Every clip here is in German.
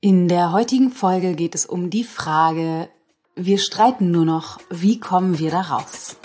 In der heutigen Folge geht es um die Frage, wir streiten nur noch, wie kommen wir da raus?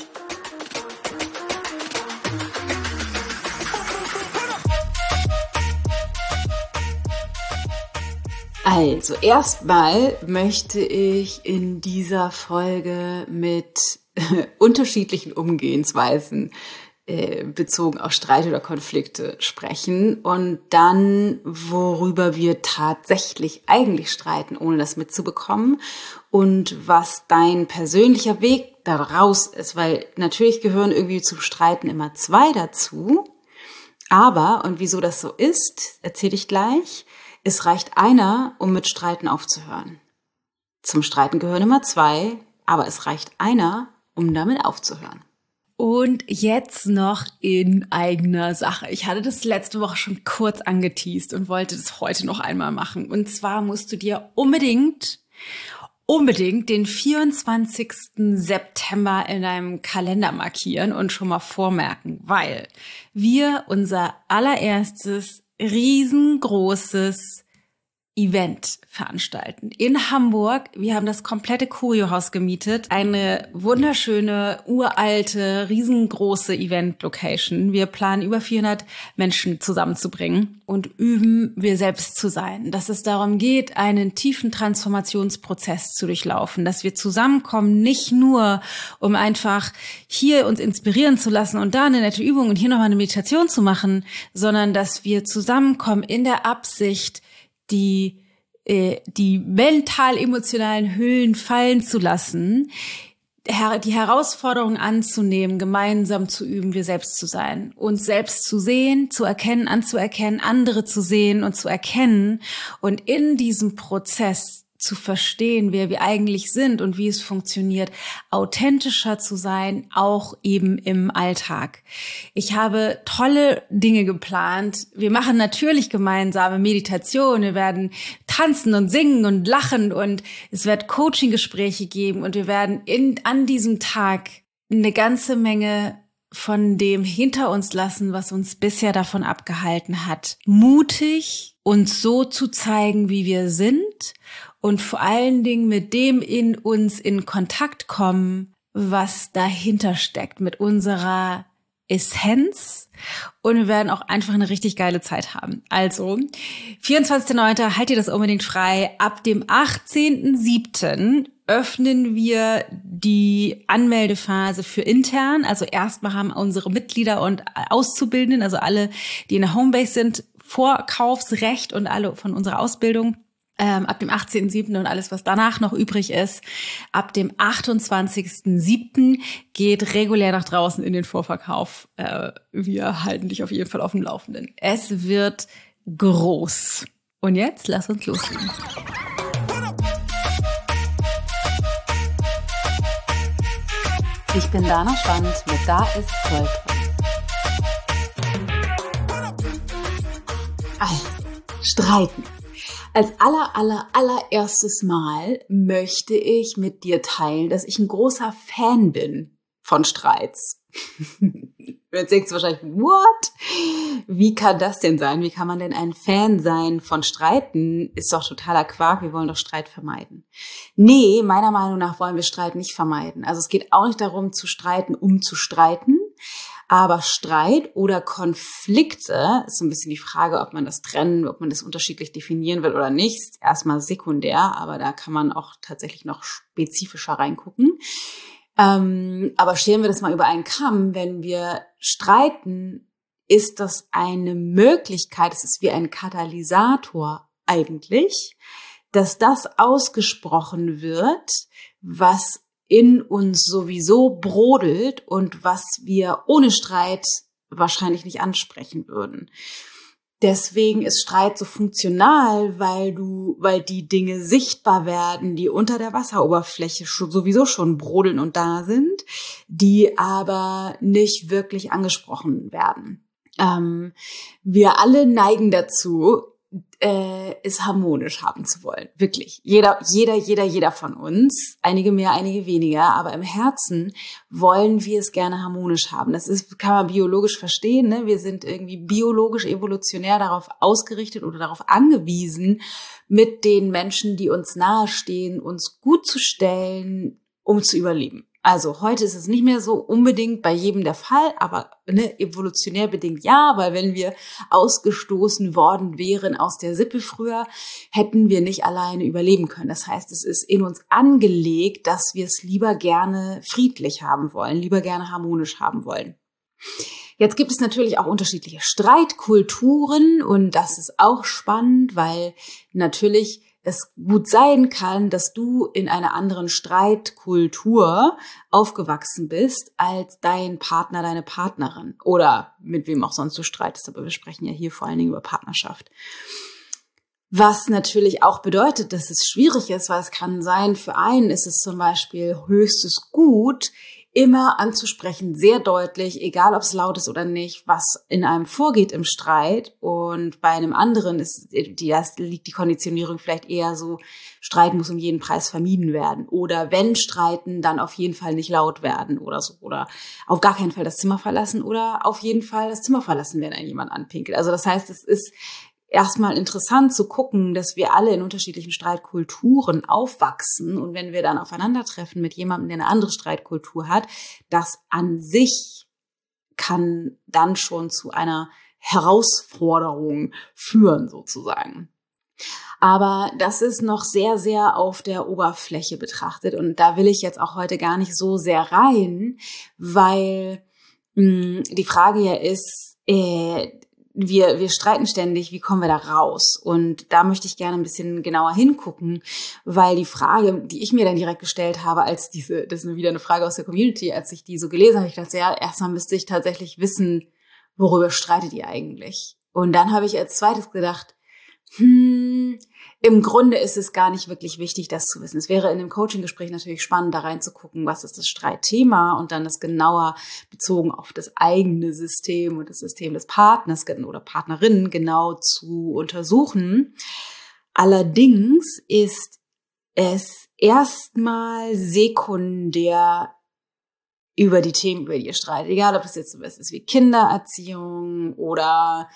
Also, erstmal möchte ich in dieser Folge mit unterschiedlichen Umgehensweisen bezogen auf Streit oder Konflikte sprechen und dann, worüber wir tatsächlich eigentlich streiten, ohne das mitzubekommen und was dein persönlicher Weg daraus ist, weil natürlich gehören irgendwie zum Streiten immer zwei dazu, aber, und wieso das so ist, erzähle ich gleich, es reicht einer, um mit Streiten aufzuhören. Zum Streiten gehören immer zwei, aber es reicht einer, um damit aufzuhören. Und jetzt noch in eigener Sache. Ich hatte das letzte Woche schon kurz angeteast und wollte das heute noch einmal machen. Und zwar musst du dir unbedingt den 24. September in deinem Kalender markieren und schon mal vormerken, weil wir unser allererstes riesengroßes Event veranstalten in Hamburg. Wir haben das komplette Choreo-Haus gemietet. Eine wunderschöne, uralte, riesengroße Event-Location. Wir planen über 400 Menschen zusammenzubringen und üben, wir selbst zu sein. Dass es darum geht, einen tiefen Transformationsprozess zu durchlaufen. Dass wir zusammenkommen, nicht nur, um einfach hier uns inspirieren zu lassen und da eine nette Übung und hier nochmal eine Meditation zu machen, sondern dass wir zusammenkommen in der Absicht, die mental-emotionalen Hüllen fallen zu lassen, die Herausforderung anzunehmen, gemeinsam zu üben, wir selbst zu sein, uns selbst zu sehen, zu erkennen, anzuerkennen, andere zu sehen und zu erkennen und in diesem Prozess zu verstehen, wer wir eigentlich sind und wie es funktioniert, authentischer zu sein, auch eben im Alltag. Ich habe tolle Dinge geplant. Wir machen natürlich gemeinsame Meditation. Wir werden tanzen und singen und lachen und es wird Coaching-Gespräche geben und wir werden an diesem Tag eine ganze Menge von dem hinter uns lassen, was uns bisher davon abgehalten hat, mutig uns so zu zeigen, wie wir sind und vor allen Dingen mit dem in uns in Kontakt kommen, was dahinter steckt, mit unserer Essenz. Und wir werden auch einfach eine richtig geile Zeit haben. Also, 24.09. halt ihr das unbedingt frei. Ab dem 18.07. öffnen wir die Anmeldephase für intern. Also erstmal haben unsere Mitglieder und Auszubildenden, also alle, die in der Homebase sind, Vorkaufsrecht und alle von unserer Ausbildung. Ab dem 18.07. und alles, was danach noch übrig ist. Ab dem 28.07. geht regulär nach draußen in den Vorverkauf. Wir halten dich auf jeden Fall auf dem Laufenden. Es wird groß. Und jetzt lass uns loslegen. Ich bin Dana Schwand mit Da ist Gold drin. Also, streiten. Als allererstes Mal möchte ich mit dir teilen, dass ich ein großer Fan bin von Streits. Jetzt denkst du wahrscheinlich, what? Wie kann das denn sein? Wie kann man denn ein Fan sein von Streiten? Ist doch totaler Quark, wir wollen doch Streit vermeiden. Nee, meiner Meinung nach wollen wir Streit nicht vermeiden. Also es geht auch nicht darum zu streiten, um zu streiten. Aber Streit oder Konflikte ist so ein bisschen die Frage, ob man das trennen, ob man das unterschiedlich definieren will oder nicht. Ist erstmal sekundär, aber da kann man auch tatsächlich noch spezifischer reingucken. Aber scheren wir das mal über einen Kamm. Wenn wir streiten, ist das eine Möglichkeit, es ist wie ein Katalysator eigentlich, dass das ausgesprochen wird, was in uns sowieso brodelt und was wir ohne Streit wahrscheinlich nicht ansprechen würden. Deswegen ist Streit so funktional, weil die Dinge sichtbar werden, die unter der Wasseroberfläche sowieso schon brodeln und da sind, die aber nicht wirklich angesprochen werden. Wir alle neigen dazu, es harmonisch haben zu wollen. Wirklich. Jeder von uns. Einige mehr, einige weniger. Aber im Herzen wollen wir es gerne harmonisch haben. Kann man biologisch verstehen, ne? Wir sind irgendwie biologisch, evolutionär darauf ausgerichtet oder darauf angewiesen, mit den Menschen, die uns nahestehen, uns gut zu stellen, um zu überleben. Also heute ist es nicht mehr so unbedingt bei jedem der Fall, aber evolutionär bedingt ja, weil wenn wir ausgestoßen worden wären aus der Sippe früher, hätten wir nicht alleine überleben können. Das heißt, es ist in uns angelegt, dass wir es lieber gerne friedlich haben wollen, lieber gerne harmonisch haben wollen. Jetzt gibt es natürlich auch unterschiedliche Streitkulturen und das ist auch spannend, weil natürlich es gut sein kann, dass du in einer anderen Streitkultur aufgewachsen bist als dein Partner, deine Partnerin oder mit wem auch sonst du streitest. Aber wir sprechen ja hier vor allen Dingen über Partnerschaft. Was natürlich auch bedeutet, dass es schwierig ist, weil es kann sein, für einen ist es zum Beispiel höchstes Gut, immer anzusprechen, sehr deutlich, egal ob es laut ist oder nicht, was in einem vorgeht im Streit. Und bei einem anderen liegt die Konditionierung vielleicht eher so, Streit muss um jeden Preis vermieden werden. Oder wenn streiten, dann auf jeden Fall nicht laut werden oder so. Oder auf gar keinen Fall das Zimmer verlassen oder auf jeden Fall das Zimmer verlassen, wenn einen jemand anpinkelt. Also das heißt, es ist erstmal interessant zu gucken, dass wir alle in unterschiedlichen Streitkulturen aufwachsen und wenn wir dann aufeinandertreffen mit jemandem, der eine andere Streitkultur hat, das an sich kann dann schon zu einer Herausforderung führen sozusagen. Aber das ist noch sehr, sehr auf der Oberfläche betrachtet und da will ich jetzt auch heute gar nicht so sehr rein, weil die Frage ja ist, wir streiten ständig, wie kommen wir da raus? Und da möchte ich gerne ein bisschen genauer hingucken, weil die Frage, die ich mir dann direkt gestellt habe, das ist wieder eine Frage aus der Community, als ich die so gelesen habe, ich dachte, ja, erstmal müsste ich tatsächlich wissen, worüber streitet ihr eigentlich? Und dann habe ich als zweites gedacht, im Grunde ist es gar nicht wirklich wichtig, das zu wissen. Es wäre in dem Coaching-Gespräch natürlich spannend, da reinzugucken, was ist das Streitthema und dann das genauer bezogen auf das eigene System und das System des Partners oder Partnerinnen genau zu untersuchen. Allerdings ist es erstmal sekundär über die Themen, über die ihr streitet. Egal, ob das jetzt so was ist wie Kindererziehung oder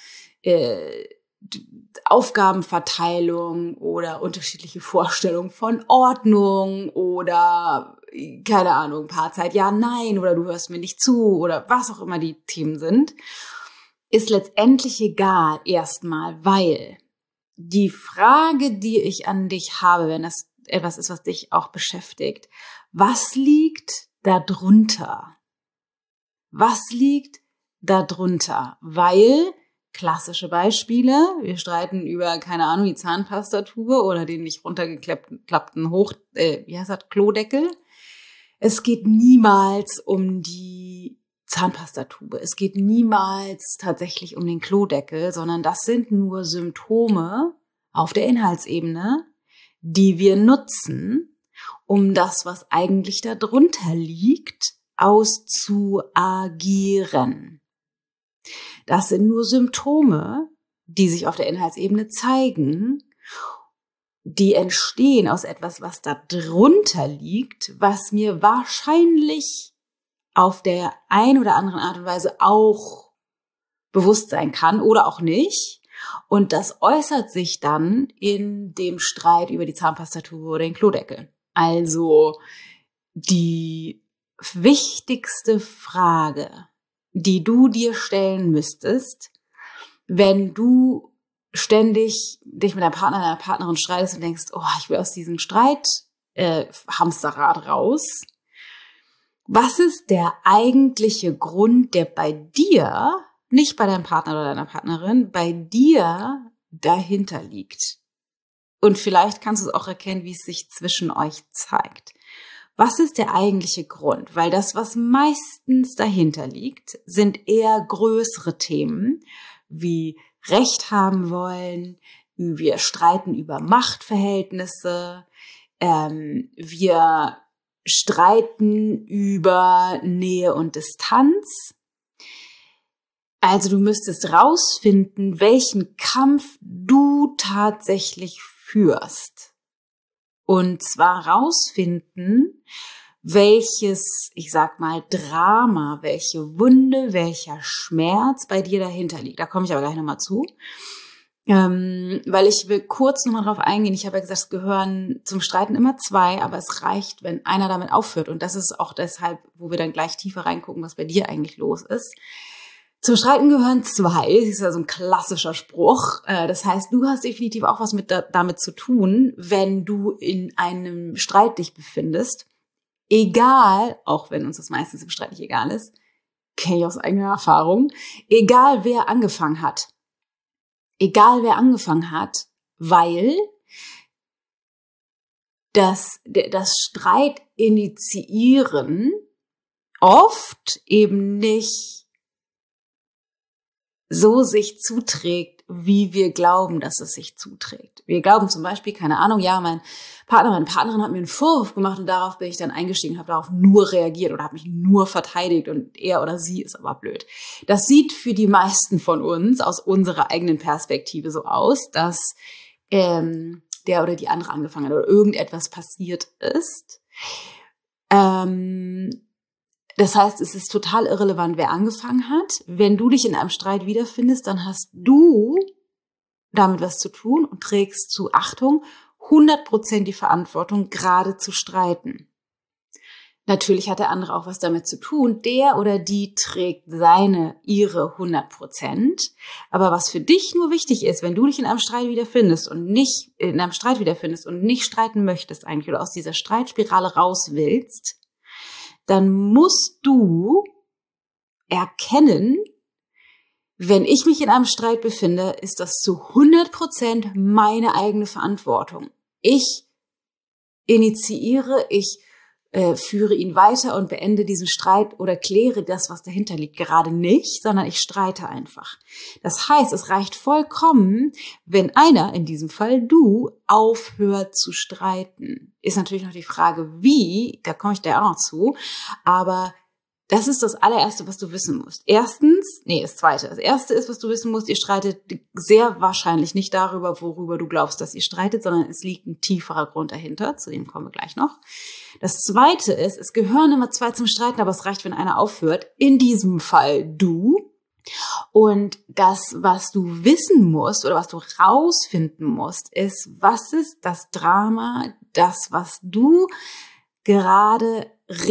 Aufgabenverteilung oder unterschiedliche Vorstellungen von Ordnung oder, keine Ahnung, Paarzeit, ja, nein, oder du hörst mir nicht zu oder was auch immer die Themen sind, ist letztendlich egal erstmal, weil die Frage, die ich an dich habe, wenn das etwas ist, was dich auch beschäftigt, was liegt da drunter? Was liegt da drunter? Weil klassische Beispiele, wir streiten über, keine Ahnung, die Zahnpastatube oder den nicht runtergeklappten Klodeckel. Es geht niemals um die Zahnpastatube. Es geht niemals tatsächlich um den Klodeckel, sondern das sind nur Symptome auf der Inhaltsebene, die wir nutzen, um das, was eigentlich da drunter liegt, auszuagieren. Das sind nur Symptome, die sich auf der Inhaltsebene zeigen, die entstehen aus etwas, was da drunter liegt, was mir wahrscheinlich auf der ein oder anderen Art und Weise auch bewusst sein kann oder auch nicht. Und das äußert sich dann in dem Streit über die Zahnpastatube oder den Klodeckel. Also die wichtigste Frage, die du dir stellen müsstest, wenn du ständig dich mit deinem Partner, deiner Partnerin streitest und denkst, oh, ich will aus diesem Streit Hamsterrad raus. Was ist der eigentliche Grund, der bei dir, nicht bei deinem Partner oder deiner Partnerin, bei dir dahinter liegt? Und vielleicht kannst du es auch erkennen, wie es sich zwischen euch zeigt. Was ist der eigentliche Grund? Weil das, was meistens dahinter liegt, sind eher größere Themen, wie Recht haben wollen, wir streiten über Machtverhältnisse, wir streiten über Nähe und Distanz. Also du müsstest rausfinden, welchen Kampf du tatsächlich führst. Und zwar rausfinden, welches, ich sag mal, Drama, welche Wunde, welcher Schmerz bei dir dahinter liegt. Da komme ich aber gleich nochmal zu. Weil ich will kurz nochmal drauf eingehen. Ich habe ja gesagt, es gehören zum Streiten immer zwei, aber es reicht, wenn einer damit aufhört. Und das ist auch deshalb, wo wir dann gleich tiefer reingucken, was bei dir eigentlich los ist. Zum Streiten gehören zwei. Das ist ja so ein klassischer Spruch. Das heißt, du hast definitiv auch was damit zu tun, wenn du in einem Streit dich befindest. Egal, auch wenn uns das meistens im Streit nicht egal ist, kenne ich aus eigener Erfahrung, egal wer angefangen hat. Egal wer angefangen hat, weil das Streit initiieren oft eben nicht so sich zuträgt, wie wir glauben, dass es sich zuträgt. Wir glauben zum Beispiel, keine Ahnung, ja, mein Partner, meine Partnerin hat mir einen Vorwurf gemacht und darauf bin ich dann eingestiegen, habe darauf nur reagiert oder habe mich nur verteidigt und er oder sie ist aber blöd. Das sieht für die meisten von uns aus unserer eigenen Perspektive so aus, dass der oder die andere angefangen hat oder irgendetwas passiert ist. Das heißt, es ist total irrelevant, wer angefangen hat. Wenn du dich in einem Streit wiederfindest, dann hast du damit was zu tun und trägst zu, Achtung, 100% die Verantwortung, gerade zu streiten. Natürlich hat der andere auch was damit zu tun. Der oder die trägt ihre 100%. Aber was für dich nur wichtig ist, wenn du dich in einem Streit wiederfindest und nicht streiten möchtest eigentlich oder aus dieser Streitspirale raus willst, dann musst du erkennen, wenn ich mich in einem Streit befinde, ist das zu 100% meine eigene Verantwortung. Ich initiiere, ich führe ihn weiter und beende diesen Streit oder kläre das, was dahinter liegt, gerade nicht, sondern ich streite einfach. Das heißt, es reicht vollkommen, wenn einer, in diesem Fall du, aufhört zu streiten. Ist natürlich noch die Frage, wie, da komme ich da auch noch zu, aber das ist das allererste, was du wissen musst. Das zweite. Das erste ist, was du wissen musst, ihr streitet sehr wahrscheinlich nicht darüber, worüber du glaubst, dass ihr streitet, sondern es liegt ein tieferer Grund dahinter. Zu dem kommen wir gleich noch. Das zweite ist, es gehören immer zwei zum Streiten, aber es reicht, wenn einer aufhört. In diesem Fall du. Und das, was du wissen musst oder was du rausfinden musst, ist, was ist das Drama, das, was du gerade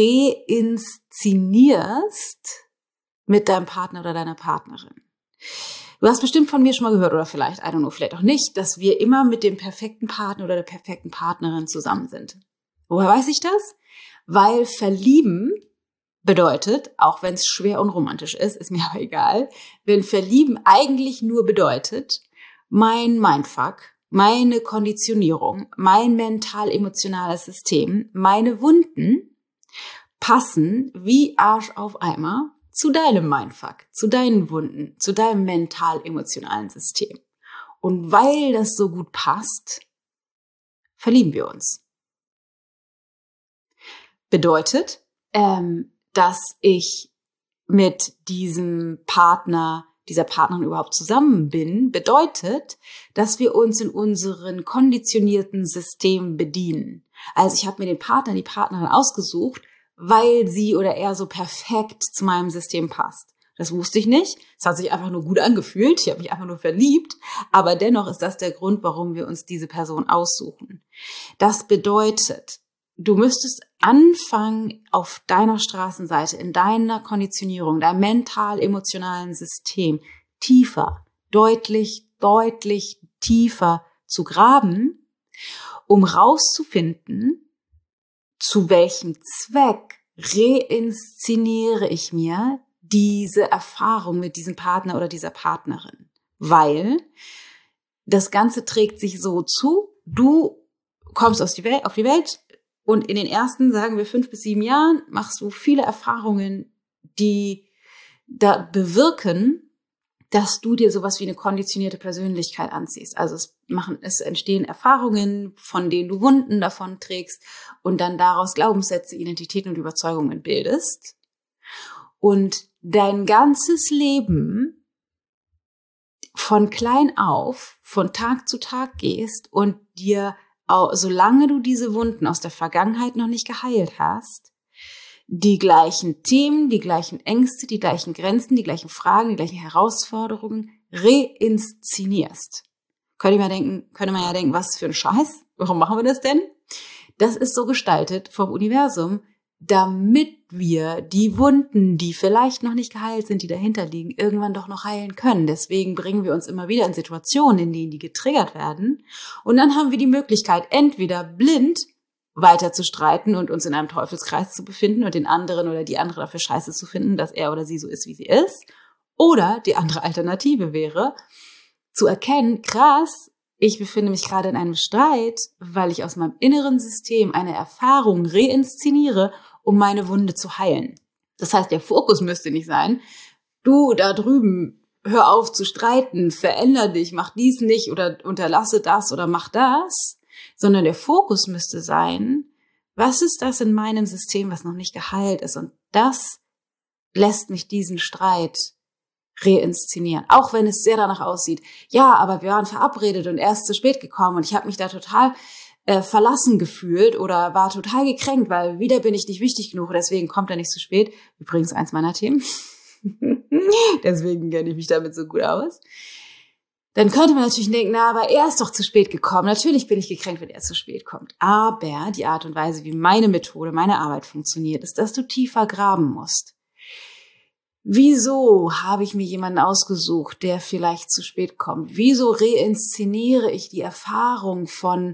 reinszenierst mit deinem Partner oder deiner Partnerin. Du hast bestimmt von mir schon mal gehört oder vielleicht, vielleicht auch nicht, dass wir immer mit dem perfekten Partner oder der perfekten Partnerin zusammen sind. Woher weiß ich das? Weil verlieben bedeutet, auch wenn es schwer unromantisch ist mir aber egal, wenn verlieben eigentlich nur bedeutet, mein Mindfuck, meine Konditionierung, mein mental-emotionales System, meine Wunden passen wie Arsch auf Eimer zu deinem Mindfuck, zu deinen Wunden, zu deinem mental-emotionalen System. Und weil das so gut passt, verlieben wir uns. Bedeutet, dass ich mit diesem Partner, dieser Partnerin überhaupt zusammen bin, bedeutet, dass wir uns in unseren konditionierten Systemen bedienen. Also ich habe mir den Partner, die Partnerin ausgesucht, weil sie oder er so perfekt zu meinem System passt. Das wusste ich nicht. Es hat sich einfach nur gut angefühlt. Ich habe mich einfach nur verliebt. Aber dennoch ist das der Grund, warum wir uns diese Person aussuchen. Das bedeutet, du müsstest anfangen, auf deiner Straßenseite, in deiner Konditionierung, deinem mental-emotionalen System tiefer, deutlich tiefer zu graben, um rauszufinden, zu welchem Zweck reinszeniere ich mir diese Erfahrung mit diesem Partner oder dieser Partnerin. Weil das Ganze trägt sich so zu, du kommst auf die Welt und in den ersten, sagen wir 5 bis 7 Jahren, machst du viele Erfahrungen, die da bewirken, dass du dir sowas wie eine konditionierte Persönlichkeit anziehst. Also es entstehen Erfahrungen, von denen du Wunden davon trägst und dann daraus Glaubenssätze, Identitäten und Überzeugungen bildest. Und dein ganzes Leben von klein auf, von Tag zu Tag gehst und dir, solange du diese Wunden aus der Vergangenheit noch nicht geheilt hast, die gleichen Themen, die gleichen Ängste, die gleichen Grenzen, die gleichen Fragen, die gleichen Herausforderungen reinszenierst. Könnte man ja denken, was für ein Scheiß? Warum machen wir das denn? Das ist so gestaltet vom Universum, damit wir die Wunden, die vielleicht noch nicht geheilt sind, die dahinter liegen, irgendwann doch noch heilen können. Deswegen bringen wir uns immer wieder in Situationen, in denen die getriggert werden. Und dann haben wir die Möglichkeit, entweder blind weiter zu streiten und uns in einem Teufelskreis zu befinden und den anderen oder die andere dafür scheiße zu finden, dass er oder sie so ist, wie sie ist. Oder die andere Alternative wäre, zu erkennen, krass, ich befinde mich gerade in einem Streit, weil ich aus meinem inneren System eine Erfahrung reinszeniere, um meine Wunde zu heilen. Das heißt, der Fokus müsste nicht sein, du da drüben, hör auf zu streiten, veränder dich, mach dies nicht oder unterlasse das oder mach das, sondern der Fokus müsste sein, was ist das in meinem System, was noch nicht geheilt ist? Und das lässt mich diesen Streit reinszenieren, auch wenn es sehr danach aussieht. Ja, aber wir waren verabredet und er ist zu spät gekommen und ich habe mich da total verlassen gefühlt oder war total gekränkt, weil wieder bin ich nicht wichtig genug, deswegen kommt er nicht zu spät. Übrigens eins meiner Themen. Deswegen kenne ich mich damit so gut aus. Dann könnte man natürlich denken, na, aber er ist doch zu spät gekommen. Natürlich bin ich gekränkt, wenn er zu spät kommt. Aber die Art und Weise, wie meine Methode, meine Arbeit funktioniert, ist, dass du tiefer graben musst. Wieso habe ich mir jemanden ausgesucht, der vielleicht zu spät kommt? Wieso reinszeniere ich die Erfahrung von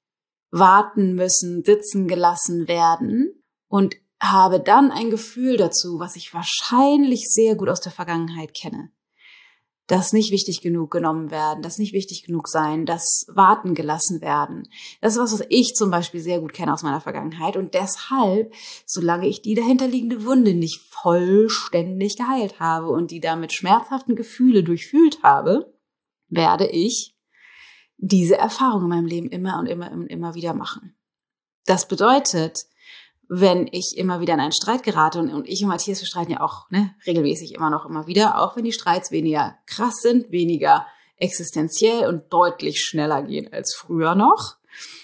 warten müssen, sitzen gelassen werden und habe dann ein Gefühl dazu, was ich wahrscheinlich sehr gut aus der Vergangenheit kenne? Das nicht wichtig genug genommen werden, das nicht wichtig genug sein, das warten gelassen werden. Das ist was ich zum Beispiel sehr gut kenne aus meiner Vergangenheit und deshalb, solange ich die dahinterliegende Wunde nicht vollständig geheilt habe und die damit schmerzhaften Gefühle durchfühlt habe, werde ich diese Erfahrung in meinem Leben immer und immer wieder machen. Das bedeutet, wenn ich immer wieder in einen Streit gerate und ich und Matthias, wir streiten ja auch regelmäßig immer wieder, auch wenn die Streits weniger krass sind, weniger existenziell und deutlich schneller gehen als früher noch,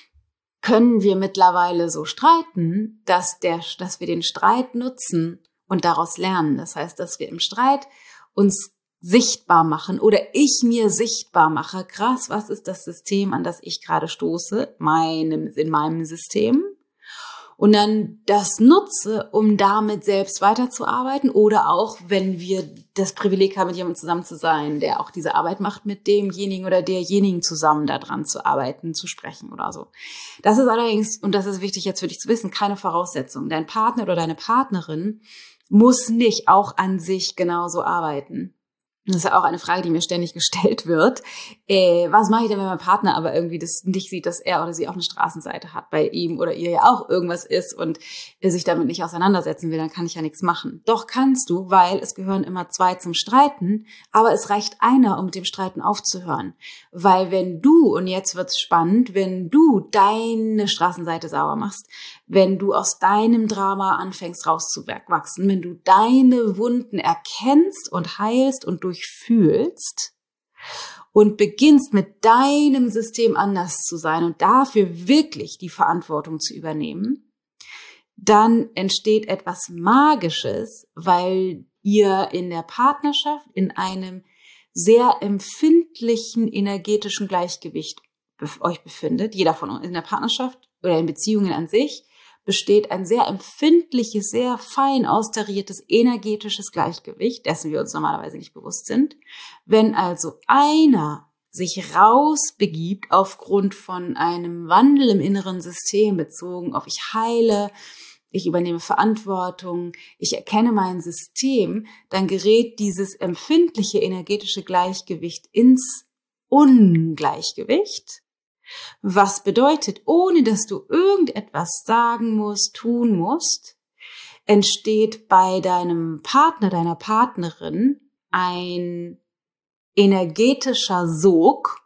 können wir mittlerweile so streiten, dass wir den Streit nutzen und daraus lernen. Das heißt, dass wir im Streit uns sichtbar machen oder ich mir sichtbar mache, krass, was ist das System, an das ich gerade stoße, in meinem System? Und dann das nutze, um damit selbst weiterzuarbeiten oder auch, wenn wir das Privileg haben, mit jemandem zusammen zu sein, der auch diese Arbeit macht, mit demjenigen oder derjenigen zusammen daran zu arbeiten, zu sprechen oder so. Das ist allerdings, und das ist wichtig jetzt für dich zu wissen, keine Voraussetzung. Dein Partner oder deine Partnerin muss nicht auch an sich genauso arbeiten. Das ist ja auch eine Frage, die mir ständig gestellt wird. Was mache ich denn, wenn mein Partner aber irgendwie das nicht sieht, dass er oder sie auch eine Straßenseite hat, bei ihm oder ihr ja auch irgendwas ist und er sich damit nicht auseinandersetzen will, dann kann ich ja nichts machen. Doch kannst du, weil es gehören immer zwei zum Streiten, aber es reicht einer, um mit dem Streiten aufzuhören. Weil wenn du, und jetzt wird's spannend, wenn du deine Straßenseite sauber machst, wenn du aus deinem Drama anfängst rauszuwachsen, wenn du deine Wunden erkennst und heilst und durchfühlst und beginnst mit deinem System anders zu sein und dafür wirklich die Verantwortung zu übernehmen, dann entsteht etwas Magisches, weil ihr in der Partnerschaft in einem sehr empfindlichen energetischen Gleichgewicht euch befindet. Jeder von uns in der Partnerschaft oder in Beziehungen an sich besteht ein sehr empfindliches, sehr fein austariertes energetisches Gleichgewicht, dessen wir uns normalerweise nicht bewusst sind. Wenn also einer sich rausbegibt aufgrund von einem Wandel im inneren System bezogen auf ich heile, ich übernehme Verantwortung, ich erkenne mein System, dann gerät dieses empfindliche energetische Gleichgewicht ins Ungleichgewicht. Was bedeutet, ohne dass du irgendetwas sagen musst, tun musst, entsteht bei deinem Partner, deiner Partnerin ein energetischer Sog,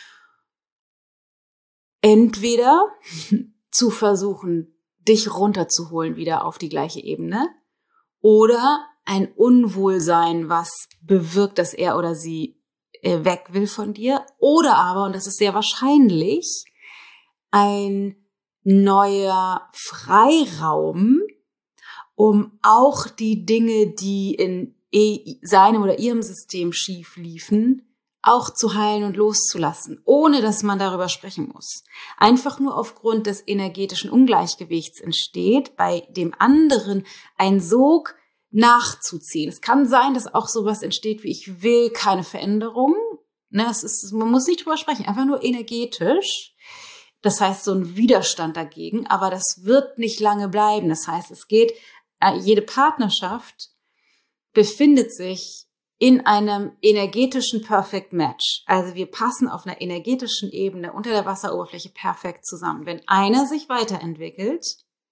entweder zu versuchen, dich runterzuholen wieder auf die gleiche Ebene oder ein Unwohlsein, was bewirkt, dass er oder sie weg will von dir. Oder aber, und das ist sehr wahrscheinlich, ein neuer Freiraum, um auch die Dinge, die in seinem oder ihrem System schief liefen, auch zu heilen und loszulassen, ohne dass man darüber sprechen muss. Einfach nur aufgrund des energetischen Ungleichgewichts entsteht bei dem anderen ein Sog nachzuziehen. Es kann sein, dass auch sowas entsteht wie ich will keine Veränderung. Man muss nicht drüber sprechen, einfach nur energetisch. Das heißt, so ein Widerstand dagegen, aber das wird nicht lange bleiben. Das heißt, jede Partnerschaft befindet sich in einem energetischen Perfect Match. Also wir passen auf einer energetischen Ebene unter der Wasseroberfläche perfekt zusammen. Wenn einer sich weiterentwickelt,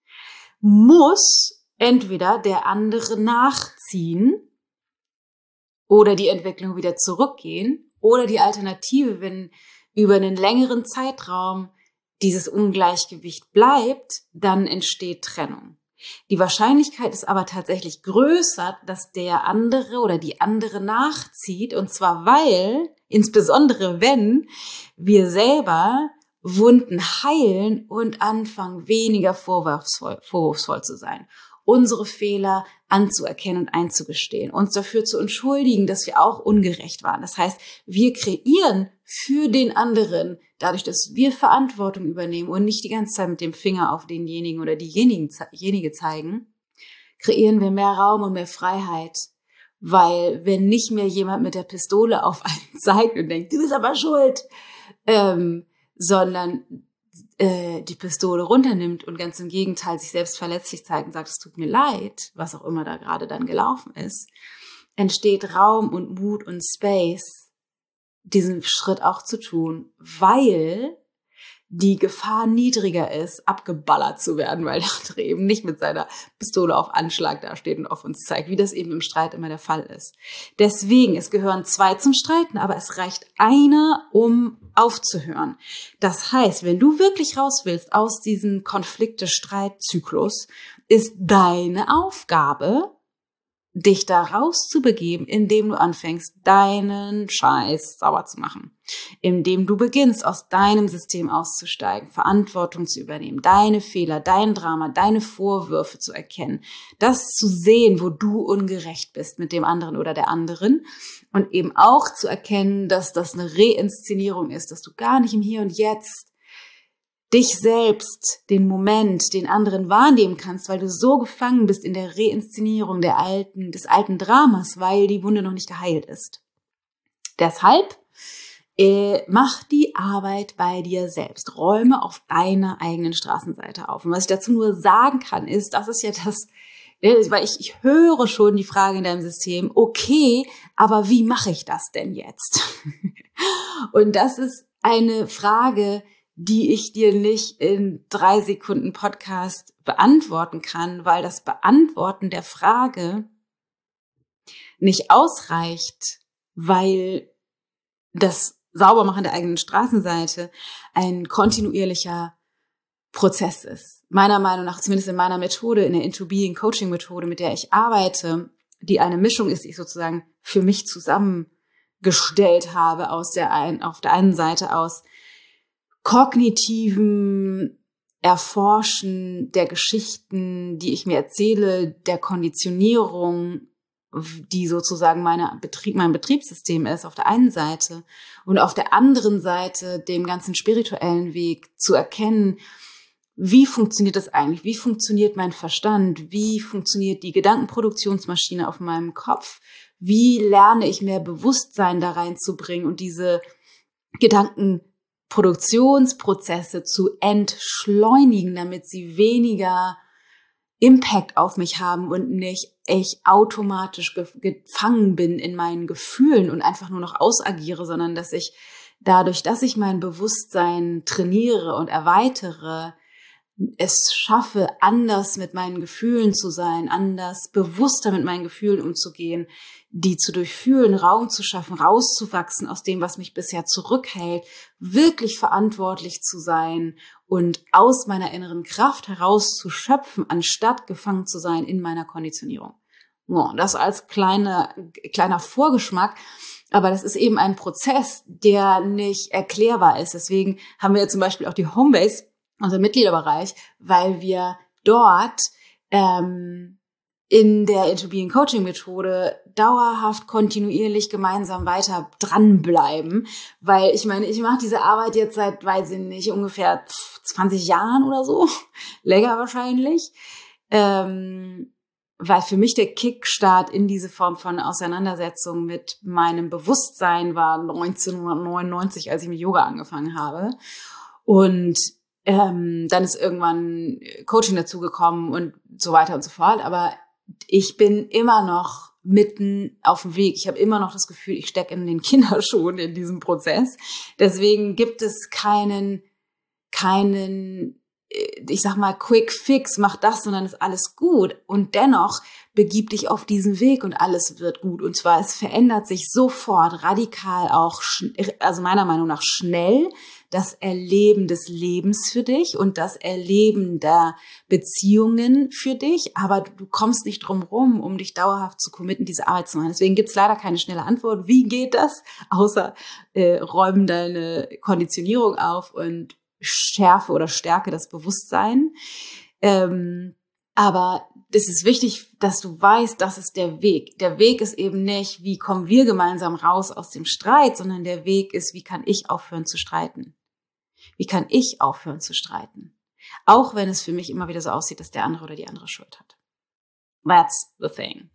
muss entweder der andere nachziehen oder die Entwicklung wieder zurückgehen oder die Alternative, wenn über einen längeren Zeitraum dieses Ungleichgewicht bleibt, dann entsteht Trennung. Die Wahrscheinlichkeit ist aber tatsächlich größer, dass der andere oder die andere nachzieht, und zwar insbesondere wenn wir selber Wunden heilen und anfangen, weniger vorwurfsvoll zu sein, unsere Fehler anzuerkennen und einzugestehen, uns dafür zu entschuldigen, dass wir auch ungerecht waren. Das heißt, wir kreieren für den anderen, dadurch, dass wir Verantwortung übernehmen und nicht die ganze Zeit mit dem Finger auf denjenigen oder diejenige zeigen, kreieren wir mehr Raum und mehr Freiheit. Weil wenn nicht mehr jemand mit der Pistole auf einen zeigt und denkt, du bist aber schuld, sondern die Pistole runternimmt und ganz im Gegenteil sich selbst verletzlich zeigt und sagt, es tut mir leid, was auch immer da gerade dann gelaufen ist, entsteht Raum und Mut und Space, diesen Schritt auch zu tun, weil die Gefahr niedriger ist, abgeballert zu werden, weil der andere eben nicht mit seiner Pistole auf Anschlag dasteht und auf uns zeigt, wie das eben im Streit immer der Fall ist. Deswegen, es gehören 2 zum Streiten, aber es reicht einer, um aufzuhören. Das heißt, wenn du wirklich raus willst aus diesem Konflikte-Streit-Zyklus, ist deine Aufgabe, dich da rauszubegeben, indem du anfängst, deinen Scheiß sauber zu machen. Indem du beginnst, aus deinem System auszusteigen, Verantwortung zu übernehmen, deine Fehler, dein Drama, deine Vorwürfe zu erkennen, das zu sehen, wo du ungerecht bist mit dem anderen oder der anderen und eben auch zu erkennen, dass das eine Reinszenierung ist, dass du gar nicht im Hier und Jetzt dich selbst, den Moment, den anderen wahrnehmen kannst, weil du so gefangen bist in der Reinszenierung des alten Dramas, weil die Wunde noch nicht geheilt ist. Deshalb mach die Arbeit bei dir selbst. Räume auf deiner eigenen Straßenseite auf. Und was ich dazu nur sagen kann, ist, das ist ja das, weil ich höre schon die Frage in deinem System, okay, aber wie mache ich das denn jetzt? Und das ist eine Frage, die ich dir nicht in 3 Sekunden Podcast beantworten kann, weil das Beantworten der Frage nicht ausreicht, weil das Saubermachen der eigenen Straßenseite ein kontinuierlicher Prozess ist. Meiner Meinung nach, zumindest in meiner Methode, in der Into-Being-Coaching-Methode, mit der ich arbeite, die eine Mischung ist, die ich sozusagen für mich zusammengestellt habe, auf der einen Seite aus kognitiven Erforschen der Geschichten, die ich mir erzähle, der Konditionierung, die sozusagen mein Betriebssystem ist, auf der einen Seite, und auf der anderen Seite dem ganzen spirituellen Weg zu erkennen, wie funktioniert das eigentlich? Wie funktioniert mein Verstand? Wie funktioniert die Gedankenproduktionsmaschine auf meinem Kopf? Wie lerne ich mehr Bewusstsein da reinzubringen und diese Gedankenproduktionsprozesse zu entschleunigen, damit sie weniger Impact auf mich haben und nicht ich automatisch gefangen bin in meinen Gefühlen und einfach nur noch ausagiere, sondern dass ich dadurch, dass ich mein Bewusstsein trainiere und erweitere, es schaffe, anders mit meinen Gefühlen zu sein, anders bewusster mit meinen Gefühlen umzugehen, die zu durchfühlen, Raum zu schaffen, rauszuwachsen aus dem, was mich bisher zurückhält, wirklich verantwortlich zu sein und aus meiner inneren Kraft heraus zu schöpfen, anstatt gefangen zu sein in meiner Konditionierung. Das als kleiner Vorgeschmack. Aber das ist eben ein Prozess, der nicht erklärbar ist. Deswegen haben wir zum Beispiel auch die Homebase, unser Mitgliederbereich, weil wir dort in der Into Being Coaching Methode dauerhaft kontinuierlich gemeinsam weiter dranbleiben. Weil ich meine, ich mache diese Arbeit jetzt seit, weiß ich nicht, ungefähr 20 Jahren oder so. Länger wahrscheinlich. Weil für mich der Kickstart in diese Form von Auseinandersetzung mit meinem Bewusstsein war 1999, als ich mit Yoga angefangen habe. Und dann ist irgendwann Coaching dazugekommen und so weiter und so fort. Aber ich bin immer noch mitten auf dem Weg. Ich habe immer noch das Gefühl, ich stecke in den Kinderschuhen in diesem Prozess. Deswegen gibt es keinen, ich sag mal, Quick Fix, mach das, sondern ist alles gut. Und dennoch begib dich auf diesen Weg und alles wird gut. Und zwar, es verändert sich sofort, radikal auch, also meiner Meinung nach schnell, das Erleben des Lebens für dich und das Erleben der Beziehungen für dich. Aber du kommst nicht drum rum, um dich dauerhaft zu committen, diese Arbeit zu machen. Deswegen gibt's leider keine schnelle Antwort. Wie geht das? Außer räumen deine Konditionierung auf und schärfe oder stärke das Bewusstsein. Aber es ist wichtig, dass du weißt, das ist der Weg. Der Weg ist eben nicht, wie kommen wir gemeinsam raus aus dem Streit, sondern der Weg ist, wie kann ich aufhören zu streiten? Wie kann ich aufhören zu streiten? Auch wenn es für mich immer wieder so aussieht, dass der andere oder die andere Schuld hat. That's the thing.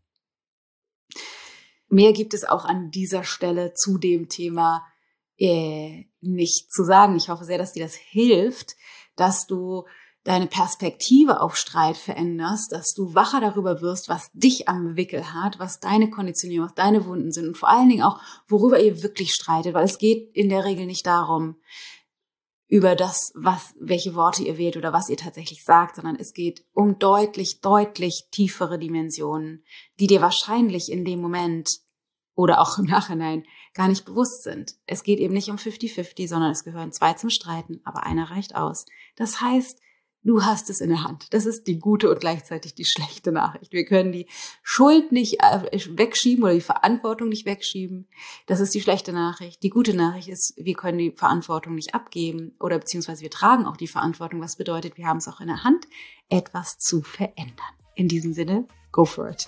Mehr gibt es auch an dieser Stelle zu dem Thema nicht zu sagen. Ich hoffe sehr, dass dir das hilft, dass du deine Perspektive auf Streit veränderst, dass du wacher darüber wirst, was dich am Wickel hat, was deine Konditionierung, was deine Wunden sind und vor allen Dingen auch, worüber ihr wirklich streitet, weil es geht in der Regel nicht darum, über das, welche Worte ihr wählt oder was ihr tatsächlich sagt, sondern es geht um deutlich, deutlich tiefere Dimensionen, die dir wahrscheinlich in dem Moment oder auch im Nachhinein gar nicht bewusst sind. Es geht eben nicht um 50-50, sondern es gehören zwei zum Streiten, aber einer reicht aus. Das heißt, du hast es in der Hand. Das ist die gute und gleichzeitig die schlechte Nachricht. Wir können die Schuld nicht wegschieben oder die Verantwortung nicht wegschieben. Das ist die schlechte Nachricht. Die gute Nachricht ist, wir können die Verantwortung nicht abgeben oder beziehungsweise wir tragen auch die Verantwortung, was bedeutet, wir haben es auch in der Hand, etwas zu verändern. In diesem Sinne, go for it.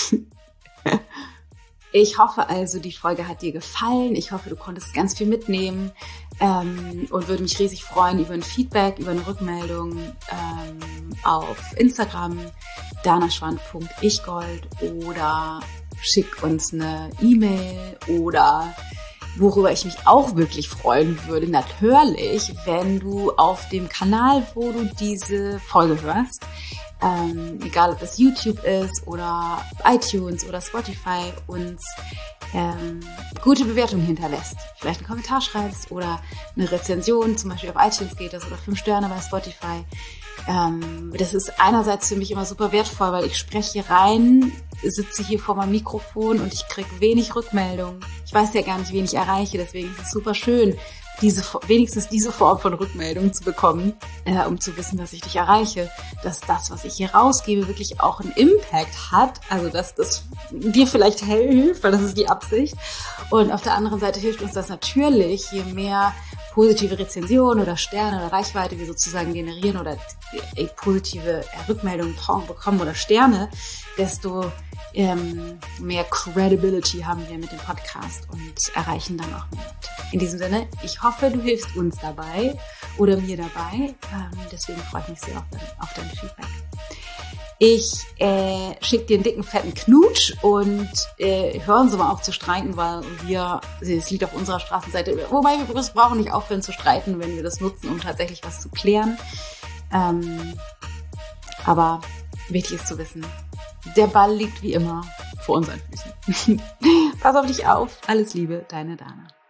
Ich hoffe also, die Folge hat dir gefallen. Ich hoffe, du konntest ganz viel mitnehmen und würde mich riesig freuen über ein Feedback, über eine Rückmeldung auf Instagram, danaschwand.ichgold oder schick uns eine E-Mail oder worüber ich mich auch wirklich freuen würde, natürlich, wenn du auf dem Kanal, wo du diese Folge hörst, egal ob das YouTube ist oder iTunes oder Spotify, uns gute Bewertungen hinterlässt. Vielleicht einen Kommentar schreibst oder eine Rezension, zum Beispiel auf iTunes geht das, oder 5 Sterne bei Spotify. Das ist einerseits für mich immer super wertvoll, weil ich spreche hier rein, sitze hier vor meinem Mikrofon und ich kriege wenig Rückmeldung. Ich weiß ja gar nicht, wen ich erreiche, deswegen ist es super schön, wenigstens diese Form von Rückmeldung zu bekommen, um zu wissen, dass ich dich erreiche, dass das, was ich hier rausgebe, wirklich auch einen Impact hat, also dass das dir vielleicht hilft, weil das ist die Absicht. Und auf der anderen Seite hilft uns das natürlich, je mehr positive Rezensionen oder Sterne oder Reichweite wir sozusagen generieren oder positive Rückmeldungen bekommen oder Sterne, desto mehr Credibility haben wir mit dem Podcast und erreichen dann auch mehr. In diesem Sinne, ich hoffe, du hilfst uns dabei oder mir dabei. Deswegen freue ich mich sehr auf dein Feedback. Ich schicke dir einen dicken, fetten Knutsch und hören Sie mal auf zu streiten, weil es liegt auf unserer Straßenseite. Wobei wir brauchen nicht aufhören zu streiten, wenn wir das nutzen, um tatsächlich was zu klären. Aber wichtig ist zu wissen, der Ball liegt wie immer vor unseren Füßen. Pass auf dich auf. Alles Liebe, deine Dana.